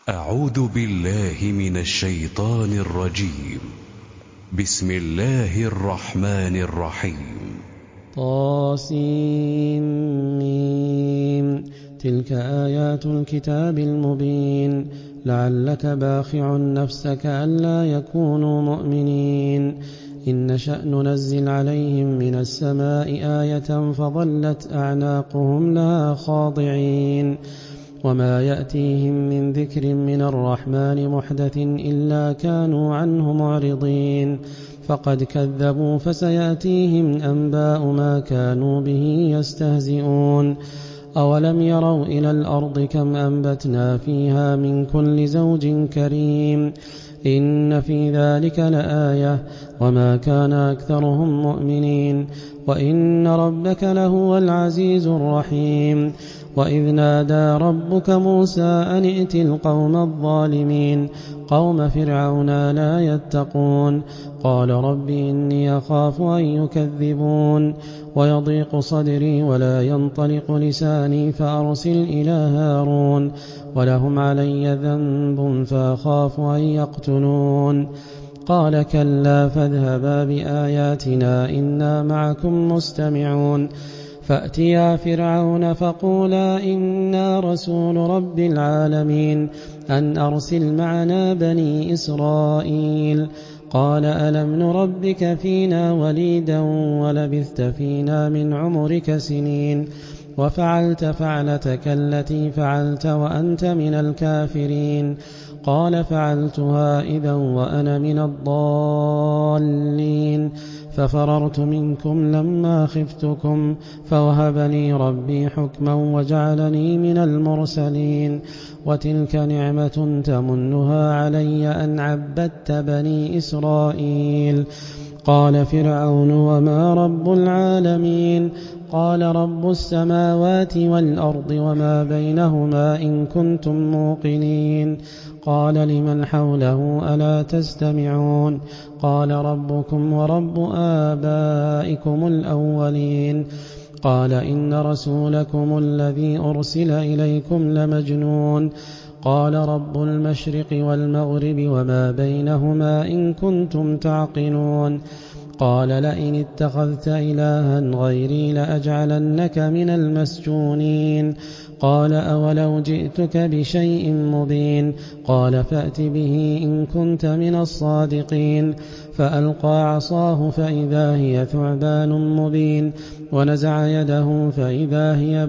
أعوذ بالله من الشيطان الرجيم. بسم الله الرحمن الرحيم. طاسيم. تلك آيات الكتاب المبين. لعلك باخع نفسك ألا يكونوا مؤمنين. إن نشأ ننزل عليهم من السماء آية فظلت أعناقهم لها خاضعين. وما يأتيهم من ذكر من الرحمن محدث إلا كانوا عنه معرضين. فقد كذبوا فسيأتيهم أنباء ما كانوا به يستهزئون. أولم يروا إلى الأرض كم أنبتنا فيها من كل زوج كريم. إن في ذلك لآية وما كان أكثرهم مؤمنين وإن ربك لهو العزيز الرحيم. وإذ نادى ربك موسى أن ائت القوم الظالمين قوم فرعون لا يتقون. قال رب إني أخاف أن يكذبون ويضيق صدري ولا ينطلق لساني فأرسل إلى هارون ولهم علي ذنب فأخاف أن يقتلون. قال كلا فاذهبا بآياتنا إنا معكم مستمعون. فأتيا فرعون فقولا إنا رسول رب العالمين أن أرسل معنا بني إسرائيل. قال ألم نربك فينا وليدا ولبثت فينا من عمرك سنين وفعلت فعلتك التي فعلت وأنت من الكافرين. قال فعلتها إذا وأنا من الضالين ففررت منكم لما خفتكم فوهب لي ربي حكما وجعلني من المرسلين. وتلك نعمة تمنها علي أن عبدت بني إسرائيل. قال فرعون وما رب العالمين. قال رب السماوات والأرض وما بينهما إن كنتم موقنين. قال لمن حوله ألا تستمعون. قال ربكم ورب آبائكم الأولين. قال إن رسولكم الذي أرسل إليكم لمجنون. قال رب المشرق والمغرب وما بينهما إن كنتم تعقلون. قال لئن اتخذت إلها غيري لأجعلنك من المسجونين. قال أولو جئتك بشيء مبين. قال فأت به إن كنت من الصادقين. فألقى عصاه فإذا هي ثعبان مبين ونزع يده فإذا هي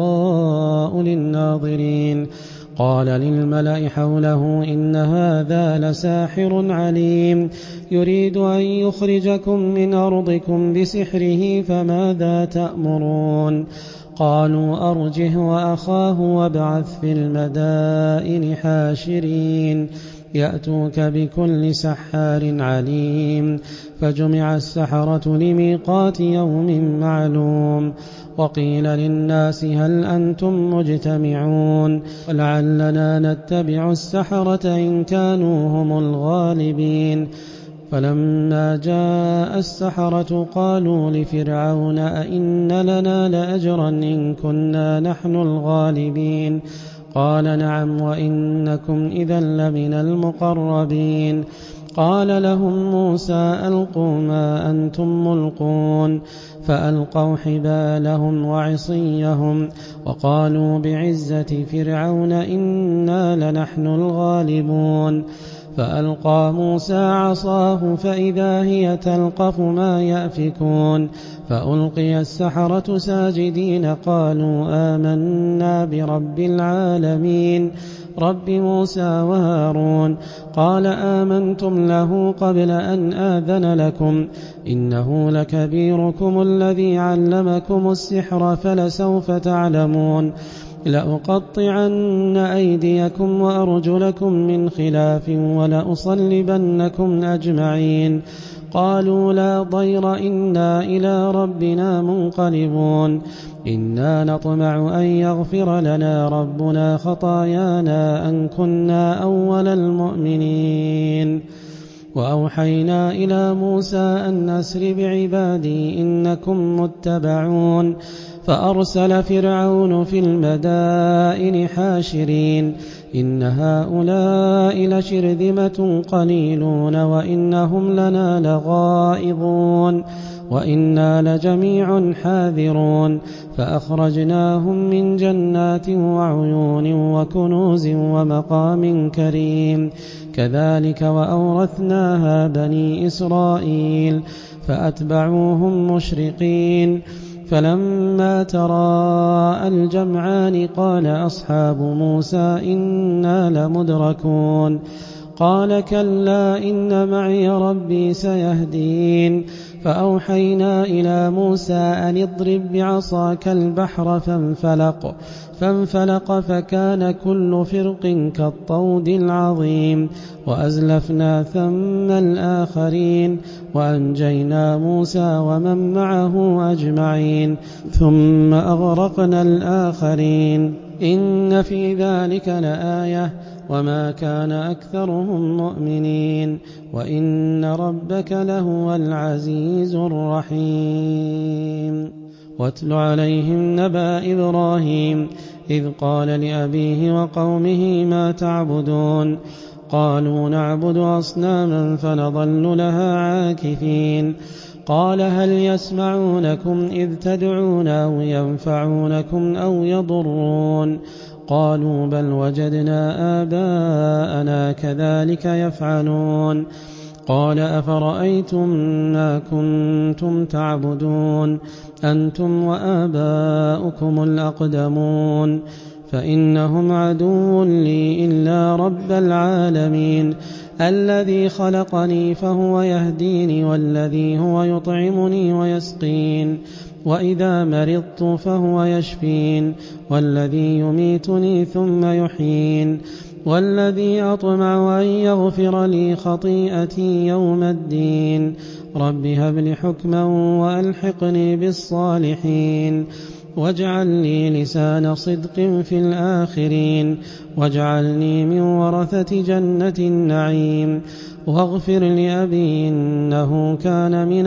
بيضاء للناظرين. قال للملأ حوله إن هذا لساحر عليم يريد أن يخرجكم من أرضكم بسحره فماذا تأمرون. قالوا أرجه وأخاه وابعث في المدائن حاشرين يأتوك بكل سحار عليم. فجمع السحرة لميقات يوم معلوم. وقيل للناس هل أنتم مجتمعون ولعلنا نتبع السحرة إن كانوا هم الغالبين. فلما جاء السحرة قالوا لفرعون أئن لنا لأجرا إن كنا نحن الغالبين. قال نعم وإنكم إذا لمن المقربين. قال لهم موسى ألقوا ما أنتم ملقون. فألقوا حبالهم وعصيهم وقالوا بعزة فرعون إنا لنحن الغالبون. فألقى موسى عصاه فإذا هي تلقف ما يأفكون. فألقي السحرة ساجدين قالوا آمنا برب العالمين رب موسى وهارون. قال آمنتم له قبل أن آذن لكم إنه لكبيركم الذي علمكم السحر فلسوف تعلمون. لأقطعن أيديكم وأرجلكم من خلاف ولأصلبنكم أجمعين. قالوا لا ضير إنا إلى ربنا منقلبون. إنا نطمع أن يغفر لنا ربنا خطايانا أن كنا أول المؤمنين. وأوحينا إلى موسى أن أسر بعبادي إنكم متبعون. فأرسل فرعون في المدائن حاشرين إن هؤلاء لشرذمة قليلون وإنهم لنا لغائظون وإنا لجميع حاذرون فأخرجناهم من جنات وعيون وكنوز ومقام كريم كذلك وأورثناها بني إسرائيل فأتبعوهم مشرقين فلما تراءى الجمعان قال أصحاب موسى إنا لمدركون قال كلا إن معي ربي سيهدين فأوحينا إلى موسى أن اضرب بعصاك البحر فانفلق فكان كل فرق كالطود العظيم وأزلفنا ثم الآخرين وأنجينا موسى ومن معه أجمعين ثم أغرقنا الآخرين إن في ذلك لآية وما كان أكثرهم مؤمنين وإن ربك لهو العزيز الرحيم واتل عليهم نبأ إبراهيم إذ قال لأبيه وقومه ما تعبدون قالوا نعبد أصناما فنظل لها عاكفين قال هل يسمعونكم إذ تدعون أو ينفعونكم أو يضرون قالوا بل وجدنا آباءنا كذلك يفعلون قال أفرأيتم ما كنتم تعبدون أنتم وآباؤكم الأقدمون فإنهم عدو لي إلا رب العالمين الذي خلقني فهو يهديني والذي هو يطعمني ويسقين وإذا مرضت فهو يشفين والذي يميتني ثم يحيين والذي أطمع أن يغفر لي خطيئتي يوم الدين رب هب لي حكما وألحقني بالصالحين واجعل لي لسان صدق في الآخرين واجعلني من ورثة جنة النعيم واغفر لأبي إنه كان من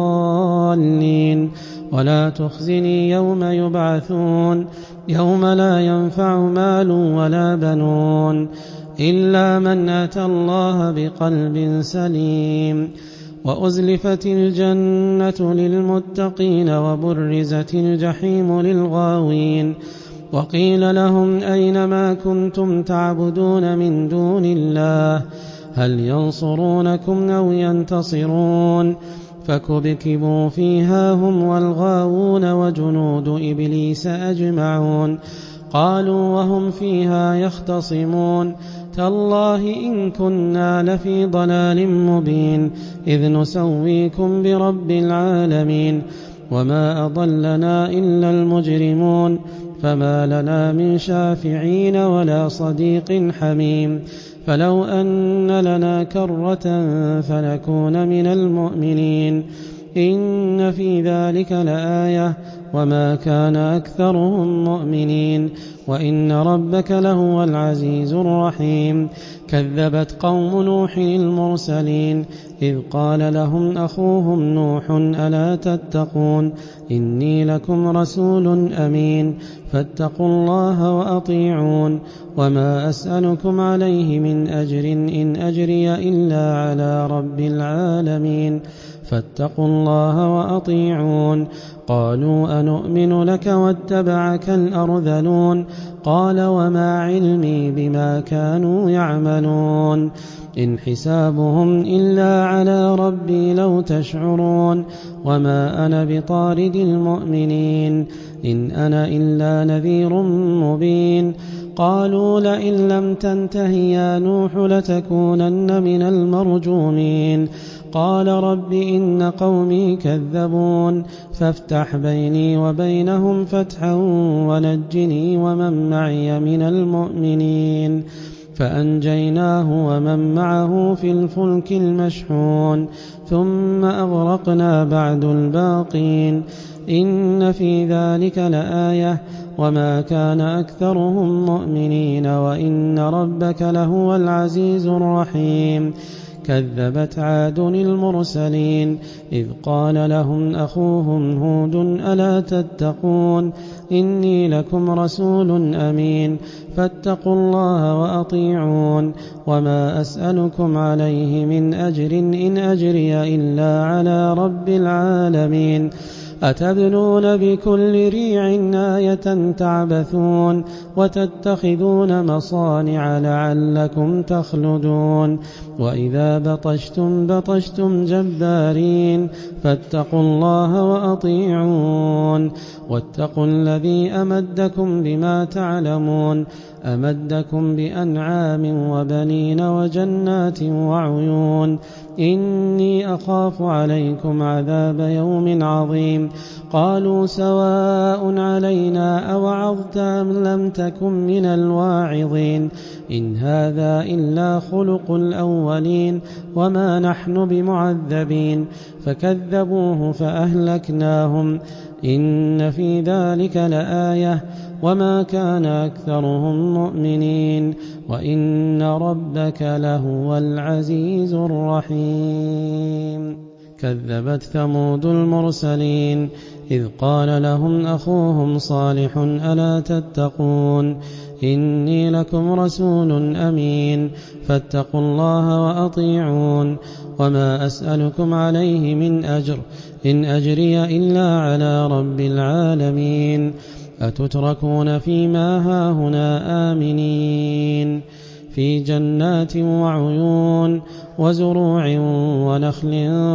الضالين ولا تخزني يوم يبعثون يوم لا ينفع مال ولا بنون إلا من أتى الله بقلب سليم وأزلفت الجنة للمتقين وبرزت الجحيم للغاوين وقيل لهم أين ما كنتم تعبدون من دون الله هل ينصرونكم أو ينتصرون فكبكبوا فيها هم والغاوون وجنود إبليس أجمعون قالوا وهم فيها يختصمون تالله إن كنا لفي ضلال مبين إذ نسويكم برب العالمين وما أضلنا إلا المجرمون فما لنا من شافعين ولا صديق حميم فلو أن لنا كرة فنكون من المؤمنين إن في ذلك لآية وما كان أكثرهم مؤمنين وإن ربك لهو العزيز الرحيم كذبت قوم نوح المرسلين إذ قال لهم أخوهم نوح ألا تتقون إني لكم رسول أمين فاتقوا الله وأطيعون وما أسألكم عليه من أجر إن أجري إلا على رب العالمين فاتقوا الله وأطيعون قالوا أنؤمن لك واتبعك الأرذلون قال وما علمي بما كانوا يعملون إن حسابهم إلا على ربي لو تشعرون وما أنا بطارد المؤمنين إن أنا إلا نذير مبين قالوا لئن لم تنته يا نوح لتكونن من المرجومين قال رب إن قومي كذبون فافتح بيني وبينهم فتحا ونجني ومن معي من المؤمنين فأنجيناه ومن معه في الفلك المشحون ثم أغرقنا بعد الباقين إن في ذلك لآية وما كان أكثرهم مؤمنين وإن ربك لهو العزيز الرحيم كذبت عاد المرسلين إذ قال لهم أخوهم هود ألا تتقون إني لكم رسول أمين فاتقوا الله وأطيعون وما أسألكم عليه من أجر إن أجري إلا على رب العالمين أتبنون بكل ريع آية تعبثون وتتخذون مصانع لعلكم تخلدون وإذا بطشتم جبارين فاتقوا الله وأطيعون واتقوا الذي أمدكم بما تعلمون أمدكم بأنعام وبنين وجنات وعيون إني أخاف عليكم عذاب يوم عظيم قالوا سواء علينا أوعظت أم لم تكن من الواعظين إن هذا إلا خلق الأولين وما نحن بمعذبين فكذبوه فأهلكناهم إن في ذلك لآية وما كان أكثرهم مؤمنين وإن ربك لهو العزيز الرحيم كذبت ثمود المرسلين إذ قال لهم أخوهم صالح ألا تتقون إني لكم رسول أمين فاتقوا الله وأطيعون وما أسألكم عليه من أجر إن أجري إلا على رب العالمين أتتركون فيما هاهنا آمنين في جنات وعيون وزروع ونخل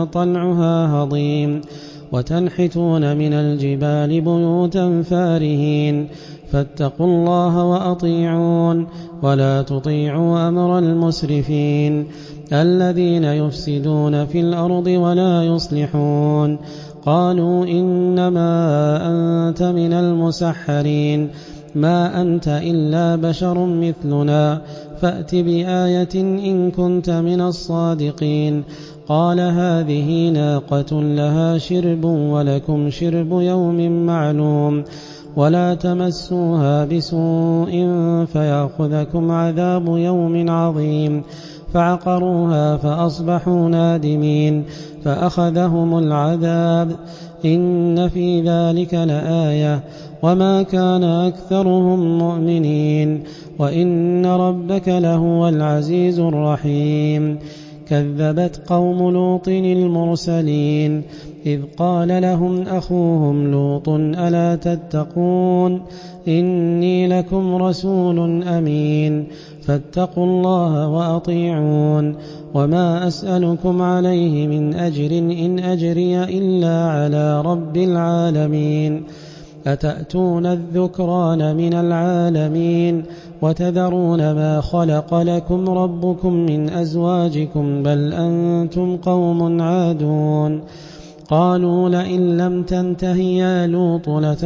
طلعها هضيم وتنحتون من الجبال بيوتا فارهين فاتقوا الله وأطيعون ولا تطيعوا أمر المسرفين الذين يفسدون في الأرض ولا يصلحون قالوا إنما أنت من المسحرين ما أنت إلا بشر مثلنا فأت بآية إن كنت من الصادقين قال هذه ناقة لها شرب ولكم شرب يوم معلوم ولا تمسوها بسوء فيأخذكم عذاب يوم عظيم فعقروها فأصبحوا نادمين فأخذهم العذاب إن في ذلك لآية وما كان أكثرهم مؤمنين وإن ربك لهو العزيز الرحيم كذبت قوم لوط المرسلين إذ قال لهم أخوهم لوط ألا تتقون إني لكم رسول أمين فاتقوا الله وأطيعون وما أسألكم عليه من أجر إن أجري إلا على رب العالمين أتأتون الذكران من العالمين وتذرون ما خلق لكم ربكم من أزواجكم بل أنتم قوم عادون قالوا لئن لم تنته يا لوط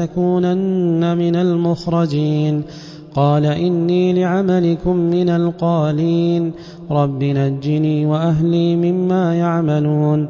لتكونن من المخرجين قال إني لعملكم من القالين رب نجني وأهلي مما يعملون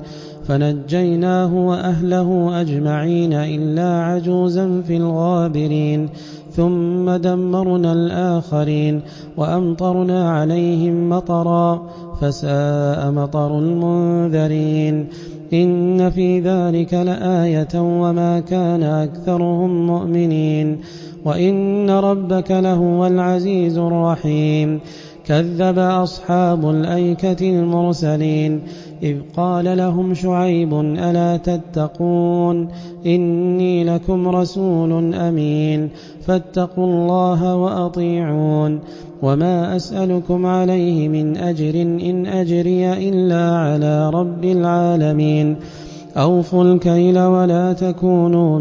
فنجيناه وأهله أجمعين إلا عجوزا في الغابرين ثم دمرنا الآخرين وأمطرنا عليهم مطرا فساء مطر المنذرين إن في ذلك لآية وما كان أكثرهم مؤمنين وإن ربك لهو العزيز الرحيم كذب أصحاب الأيكة المرسلين إذ قال لهم شعيب ألا تتقون إني لكم رسول أمين فاتقوا الله وأطيعون وما أسألكم عليه من أجر إن أجري إلا على رب العالمين أوفوا الكيل ولا تكونوا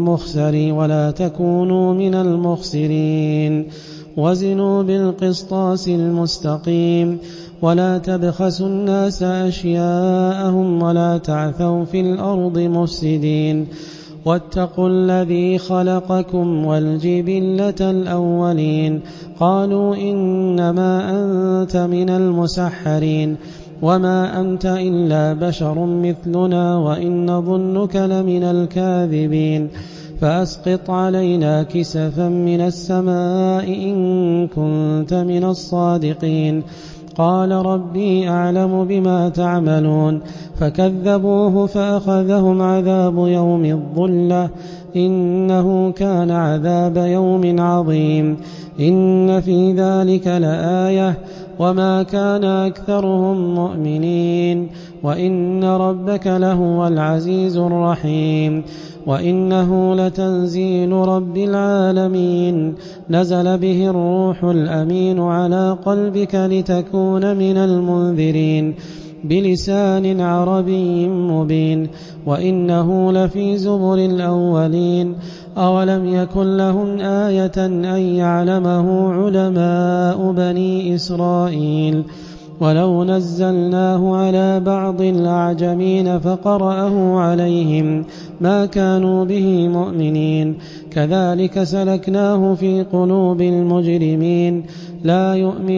من المخسرين وزنوا بالقسطاس المستقيم ولا تبخسوا الناس أشياءهم ولا تعثوا في الأرض مفسدين واتقوا الذي خلقكم والجبلة الأولين قالوا إنما أنت من المسحرين وما أنت إلا بشر مثلنا وإن نظنك لمن الكاذبين فأسقط علينا كسفا من السماء إن كنت من الصادقين قال ربي أعلم بما تعملون فكذبوه فأخذهم عذاب يوم الظلة إنه كان عذاب يوم عظيم إن في ذلك لآية وما كان أكثرهم مؤمنين وإن ربك لهو العزيز الرحيم وإنه لتنزيل رب العالمين نزل به الروح الأمين على قلبك لتكون من المنذرين بلسان عربي مبين وإنه لفي زبر الأولين أولم يكن لهم آية أن يعلمه علماء بني إسرائيل ولو نزلناه على بعض الأعجمين فقرأه عليهم ما كانوا به مؤمنين كذلك سلكناه في قلوب المجرمين لا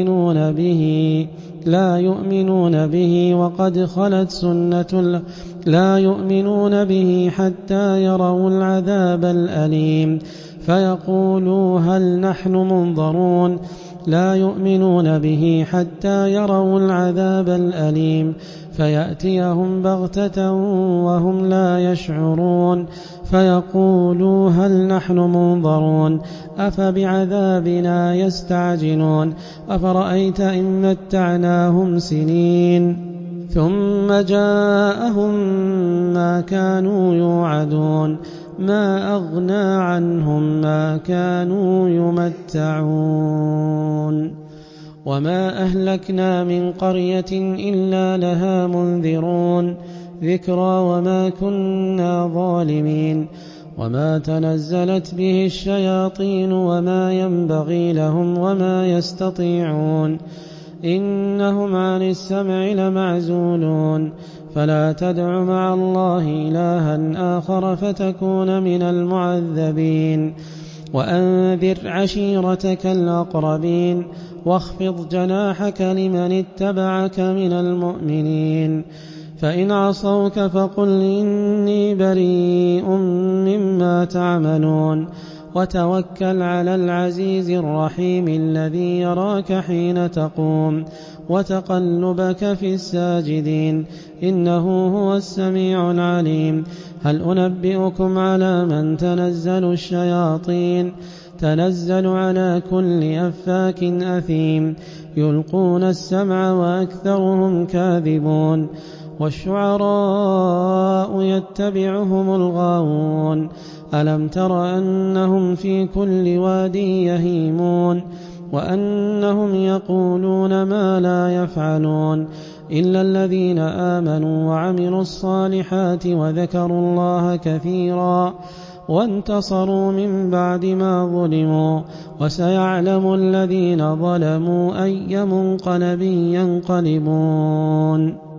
يؤمنون به وقد خلت سنة لا يؤمنون به حتى يروا العذاب الأليم فيقولوا هل نحن منظرون لا يؤمنون به حتى يروا العذاب الأليم فيأتيهم بغتة وهم لا يشعرون فيقولوا هل نحن منظرون أفبعذابنا يستعجلون أفرأيت إن متعناهم سنين ثم جاءهم ما كانوا يوعدون ما أغنى عنهم ما كانوا يمتعون وما أهلكنا من قرية إلا لها منذرون ذكرى وما كنا ظالمين وما تنزلت به الشياطين وما ينبغي لهم وما يستطيعون إنهم عن السمع لمعزولون فلا تدع مع الله إلها آخر فتكون من المعذبين وأنذر عشيرتك الأقربين واخفض جناحك لمن اتبعك من المؤمنين فإن عصوك فقل إني بريء مما تعملون وتوكل على العزيز الرحيم الذي يراك حين تقوم وتقلبك في الساجدين إنه هو السميع العليم هل أنبئكم على من تنزل الشياطين تنزل على كل أفاك أثيم يلقون السمع وأكثرهم كاذبون والشعراء يتبعهم الغاوون ألم تر أنهم في كل واد يهيمون وأنهم يقولون ما لا يفعلون إلا الذين آمنوا وعملوا الصالحات وذكروا الله كثيرا وانتصروا من بعد ما ظلموا وسيعلم الذين ظلموا أي منقلب ينقلبون